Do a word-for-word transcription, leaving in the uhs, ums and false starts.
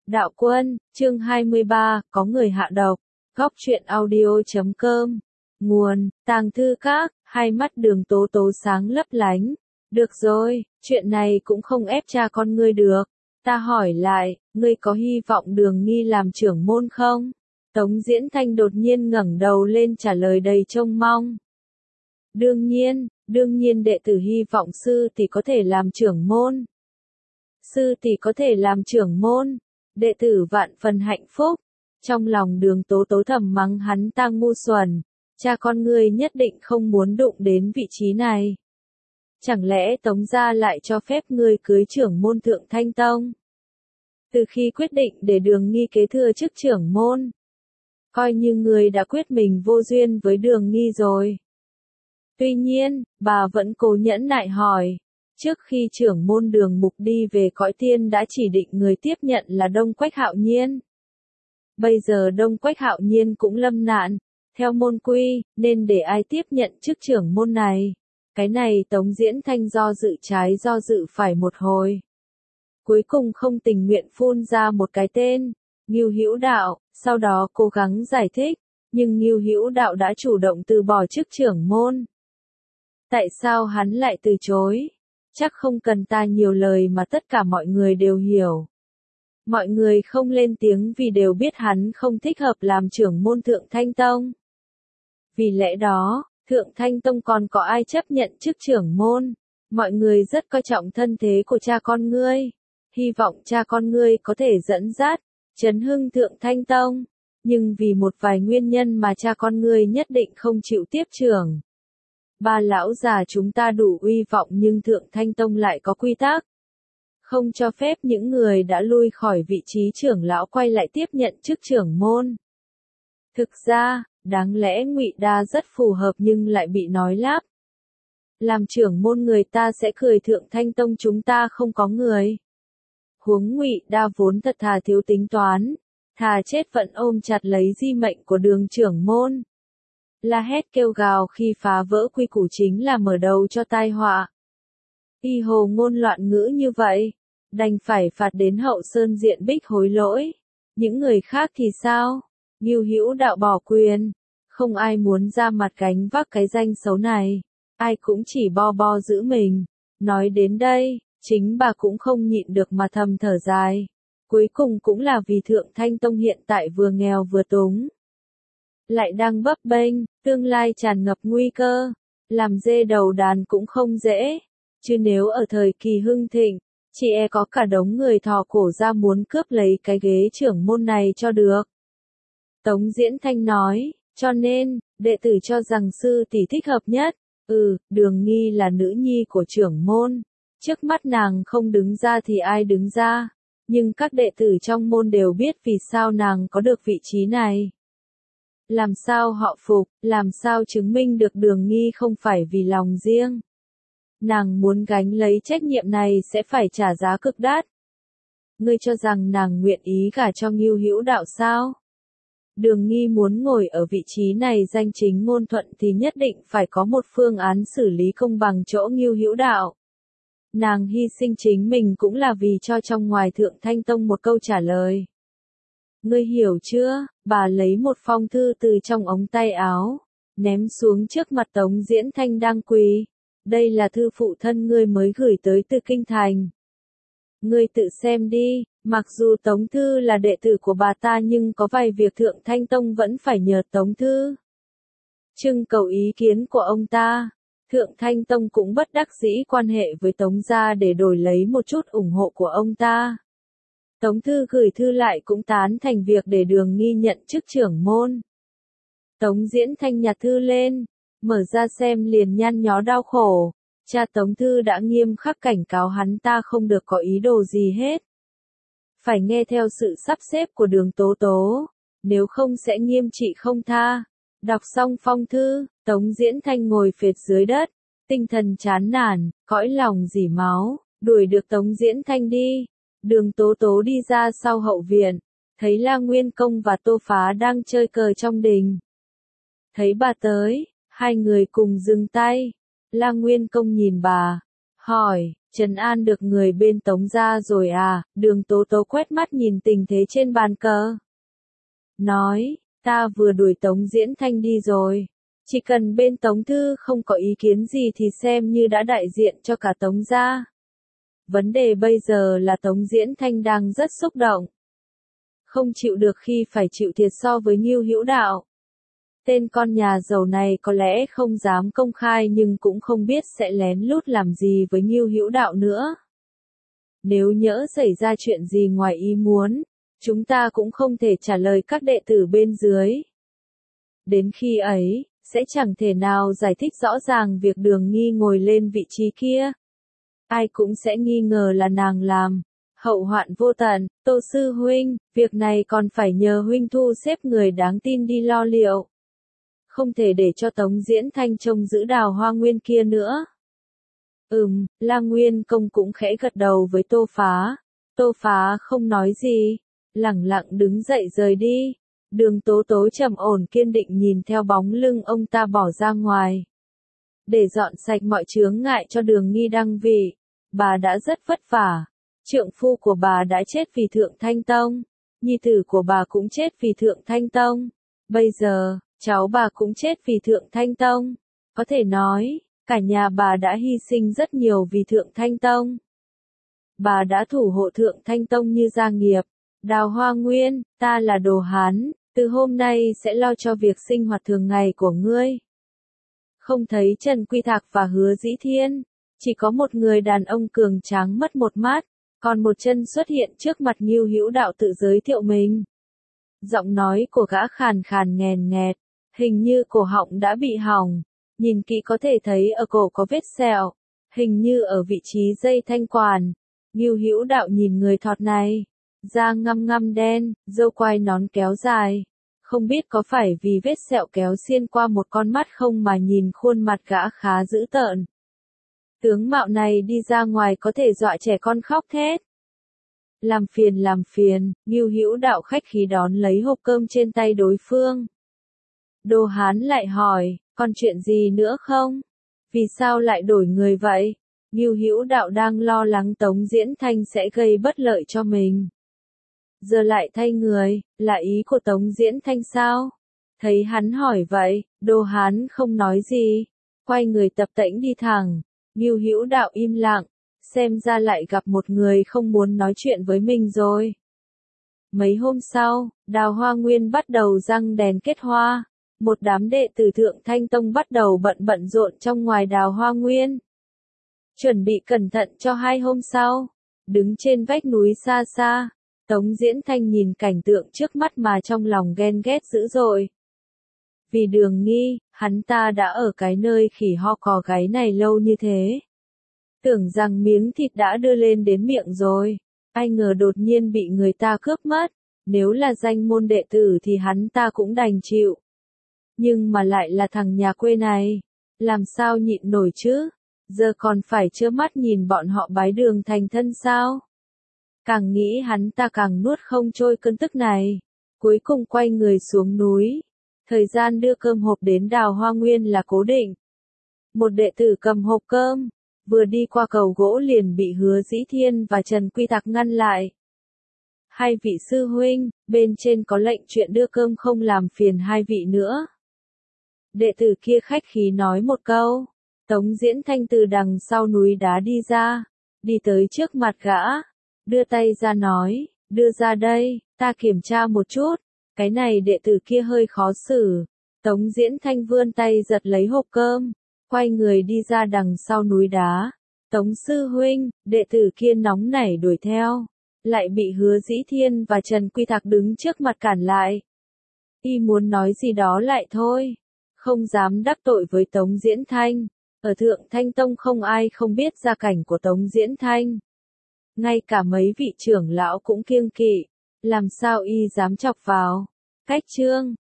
Đạo Quân, chương hai mươi ba, có người hạ độc. Góc truyện audio chấm com. Nguồn, Tàng Thư Các, hai mắt Đường Tố Tố sáng lấp lánh. Được rồi, chuyện này cũng không ép cha con ngươi được. Ta hỏi lại, ngươi có hy vọng Đường Nghi làm trưởng môn không? Tống Diễn Thanh đột nhiên ngẩng đầu lên trả lời đầy trông mong. Đương nhiên, đương nhiên đệ tử hy vọng sư tỷ có thể làm trưởng môn. Sư tỷ có thể làm trưởng môn, đệ tử vạn phần hạnh phúc. Trong lòng Đường Tố Tố thầm mắng hắn ta ngu xuẩn, cha con ngươi nhất định không muốn đụng đến vị trí này. Chẳng lẽ Tống gia lại cho phép ngươi cưới trưởng môn Thượng Thanh Tông? Từ khi quyết định để Đường Nghi kế thừa chức trưởng môn, coi như ngươi đã quyết mình vô duyên với Đường Nghi rồi. Tuy nhiên, bà vẫn cố nhẫn nại hỏi. Trước khi trưởng môn Đường Mục đi về cõi tiên đã chỉ định người tiếp nhận là Đông Quách Hạo Nhiên. Bây giờ Đông Quách Hạo Nhiên cũng lâm nạn, theo môn quy, nên để ai tiếp nhận chức trưởng môn này? Cái này Tống Diễn Thanh do dự trái do dự phải một hồi. Cuối cùng không tình nguyện phun ra một cái tên, Ngưu Hữu Đạo, sau đó cố gắng giải thích, nhưng Ngưu Hữu Đạo đã chủ động từ bỏ chức trưởng môn. Tại sao hắn lại từ chối? Chắc không cần ta nhiều lời mà tất cả mọi người đều hiểu. Mọi người không lên tiếng vì đều biết hắn không thích hợp làm trưởng môn Thượng Thanh Tông. Vì lẽ đó, Thượng Thanh Tông còn có ai chấp nhận chức trưởng môn? Mọi người rất coi trọng thân thế của cha con ngươi. Hy vọng cha con ngươi có thể dẫn dắt, chấn hưng Thượng Thanh Tông. Nhưng vì một vài nguyên nhân mà cha con ngươi nhất định không chịu tiếp trưởng. Ba lão già chúng ta đủ uy vọng nhưng Thượng Thanh Tông lại có quy tắc. Không cho phép những người đã lui khỏi vị trí trưởng lão quay lại tiếp nhận chức trưởng môn. Thực ra, đáng lẽ Ngụy Đa rất phù hợp nhưng lại bị nói lắp. Làm trưởng môn người ta sẽ cười Thượng Thanh Tông chúng ta không có người. Huống Ngụy Đa vốn thật thà thiếu tính toán, thà chết vẫn ôm chặt lấy di mệnh của Đường trưởng môn. La hét kêu gào khi phá vỡ quy củ chính là mở đầu cho tai họa. Y hồ ngôn loạn ngữ như vậy, đành phải phạt đến Hậu Sơn Diện Bích hối lỗi. Những người khác thì sao? Ngưu Hữu Đạo bỏ quyền, không ai muốn ra mặt gánh vác cái danh xấu này, ai cũng chỉ bo bo giữ mình. Nói đến đây, chính bà cũng không nhịn được mà thầm thở dài. Cuối cùng cũng là vì Thượng Thanh Tông hiện tại vừa nghèo vừa túng. Lại đang bấp bênh, tương lai tràn ngập nguy cơ, làm dê đầu đàn cũng không dễ, chứ nếu ở thời kỳ hưng thịnh, chỉ e có cả đống người thò cổ ra muốn cướp lấy cái ghế trưởng môn này cho được. Tống Diễn Thanh nói, cho nên, đệ tử cho rằng sư tỷ thích hợp nhất, ừ, Đường Nghi là nữ nhi của trưởng môn, trước mắt nàng không đứng ra thì ai đứng ra, nhưng các đệ tử trong môn đều biết vì sao nàng có được vị trí này. Làm sao họ phục, làm sao chứng minh được Đường Nghi không phải vì lòng riêng. Nàng muốn gánh lấy trách nhiệm này sẽ phải trả giá cực đắt. Ngươi cho rằng nàng nguyện ý gả cho Ngưu Hữu Đạo sao? Đường Nghi muốn ngồi ở vị trí này danh chính ngôn thuận thì nhất định phải có một phương án xử lý công bằng chỗ Ngưu Hữu Đạo. Nàng hy sinh chính mình cũng là vì cho trong ngoài Thượng Thanh Tông một câu trả lời. Ngươi hiểu chưa? Bà lấy một phong thư từ trong ống tay áo, ném xuống trước mặt Tống Diễn Thanh đang quỳ. Đây là thư phụ thân ngươi mới gửi tới từ Kinh Thành. Ngươi tự xem đi, mặc dù Tống Thư là đệ tử của bà ta nhưng có vài việc Thượng Thanh Tông vẫn phải nhờ Tống Thư. Trưng cầu ý kiến của ông ta, Thượng Thanh Tông cũng bất đắc dĩ quan hệ với Tống gia để đổi lấy một chút ủng hộ của ông ta. Tống Thư gửi thư lại cũng tán thành việc để Đường Nghi nhận chức trưởng môn. Tống Diễn Thanh nhặt thư lên, mở ra xem liền nhăn nhó đau khổ. Cha Tống Thư đã nghiêm khắc cảnh cáo hắn ta không được có ý đồ gì hết. Phải nghe theo sự sắp xếp của Đường Tố Tố, nếu không sẽ nghiêm trị không tha. Đọc xong phong thư, Tống Diễn Thanh ngồi phệt dưới đất, tinh thần chán nản, cõi lòng rỉ máu, đuổi được Tống Diễn Thanh đi. Đường Tố Tố đi ra sau hậu viện, thấy La Nguyên Công và Tô Phá đang chơi cờ trong đình. Thấy bà tới, hai người cùng dừng tay. La Nguyên Công nhìn bà, hỏi, trấn an được người bên Tống gia rồi à, Đường Tố Tố quét mắt nhìn tình thế trên bàn cờ. Nói, ta vừa đuổi Tống Diễn Thanh đi rồi. Chỉ cần bên Tống Thư không có ý kiến gì thì xem như đã đại diện cho cả Tống gia. Vấn đề bây giờ là Tống Diễn Thanh đang rất xúc động. Không chịu được khi phải chịu thiệt so với Ngưu Hữu Đạo. Tên con nhà giàu này có lẽ không dám công khai nhưng cũng không biết sẽ lén lút làm gì với Ngưu Hữu Đạo nữa. Nếu nhỡ xảy ra chuyện gì ngoài ý muốn, chúng ta cũng không thể trả lời các đệ tử bên dưới. Đến khi ấy, sẽ chẳng thể nào giải thích rõ ràng việc Đường Nghi ngồi lên vị trí kia. Ai cũng sẽ nghi ngờ là nàng làm. Hậu hoạn vô tận, Tô sư huynh, việc này còn phải nhờ huynh thu xếp người đáng tin đi lo liệu. Không thể để cho Tống Diễn Thanh trông giữ Đào Hoa Nguyên kia nữa. Ừm, La Nguyên Công cũng khẽ gật đầu với Tô Phá. Tô Phá không nói gì, lẳng lặng đứng dậy rời đi. Đường Tố Tố trầm ổn kiên định nhìn theo bóng lưng ông ta bỏ ra ngoài. Để dọn sạch mọi chướng ngại cho Đường Nghi đăng vị, bà đã rất vất vả. Trượng phu của bà đã chết vì Thượng Thanh Tông, nhi tử của bà cũng chết vì Thượng Thanh Tông. Bây giờ, cháu bà cũng chết vì Thượng Thanh Tông. Có thể nói, cả nhà bà đã hy sinh rất nhiều vì Thượng Thanh Tông. Bà đã thủ hộ Thượng Thanh Tông như gia nghiệp. Đào Hoa Nguyên, ta là Đồ Hán, từ hôm nay sẽ lo cho việc sinh hoạt thường ngày của ngươi. Không thấy Trần Quy Thạc và Hứa Dĩ Thiên, chỉ có một người đàn ông cường tráng mất một mắt, còn một chân xuất hiện trước mặt Ngưu Hữu Đạo tự giới thiệu mình. Giọng nói của gã khàn khàn nghèn nghẹt, hình như cổ họng đã bị hỏng, nhìn kỹ có thể thấy ở cổ có vết sẹo, hình như ở vị trí dây thanh quản. Ngưu Hữu Đạo nhìn người thọt này, da ngăm ngăm đen, râu quai nón kéo dài, không biết có phải vì vết sẹo kéo xuyên qua một con mắt không mà nhìn khuôn mặt gã khá dữ tợn. Tướng mạo này đi ra ngoài có thể dọa trẻ con khóc thét. Làm phiền làm phiền, Ngưu Hữu Đạo khách khí đón lấy hộp cơm trên tay đối phương. Đồ Hán lại hỏi, còn chuyện gì nữa không? Vì sao lại đổi người vậy? Ngưu Hữu Đạo đang lo lắng Tống Diễn Thanh sẽ gây bất lợi cho mình. Giờ lại thay người, là ý của Tống Diễn Thanh sao? Thấy hắn hỏi vậy, Đồ Hán không nói gì, quay người tập tễnh đi thẳng. Ngưu Hữu Đạo im lặng, xem ra lại gặp một người không muốn nói chuyện với mình rồi. Mấy hôm sau, Đào Hoa Nguyên bắt đầu răng đèn kết hoa. Một đám đệ tử Thượng Thanh Tông bắt đầu bận bận rộn trong ngoài Đào Hoa Nguyên. Chuẩn bị cẩn thận cho hai hôm sau. Đứng trên vách núi xa xa, Tống Diễn Thanh nhìn cảnh tượng trước mắt mà trong lòng ghen ghét dữ dội. Vì Đường Nghi, hắn ta đã ở cái nơi khỉ ho cò gáy này lâu như thế. Tưởng rằng miếng thịt đã đưa lên đến miệng rồi, ai ngờ đột nhiên bị người ta cướp mất. Nếu là danh môn đệ tử thì hắn ta cũng đành chịu. Nhưng mà lại là thằng nhà quê này, làm sao nhịn nổi chứ? Giờ còn phải trơ mắt nhìn bọn họ bái Đường thành thân sao? Càng nghĩ hắn ta càng nuốt không trôi cơn tức này. Cuối cùng quay người xuống núi. Thời gian đưa cơm hộp đến Đào Hoa Nguyên là cố định. Một đệ tử cầm hộp cơm, vừa đi qua cầu gỗ liền bị Hứa Dĩ Thiên và Trần Quy Thạc ngăn lại. Hai vị sư huynh, bên trên có lệnh chuyện đưa cơm không làm phiền hai vị nữa. Đệ tử kia khách khí nói một câu. Tống Diễn Thanh từ đằng sau núi đá đi ra, đi tới trước mặt gã, đưa tay ra nói, đưa ra đây, ta kiểm tra một chút. Cái này đệ tử kia hơi khó xử. Tống Diễn Thanh vươn tay giật lấy hộp cơm, quay người đi ra đằng sau núi đá. Tống sư huynh, đệ tử kia nóng nảy đuổi theo, lại bị Hứa Dĩ Thiên và Trần Quy Thạc đứng trước mặt cản lại. Y muốn nói gì đó lại thôi, không dám đắc tội với Tống Diễn Thanh. Ở Thượng Thanh Tông không ai không biết gia cảnh của Tống Diễn Thanh. Ngay cả mấy vị trưởng lão cũng kiêng kỵ, làm sao y dám chọc vào. Cách chương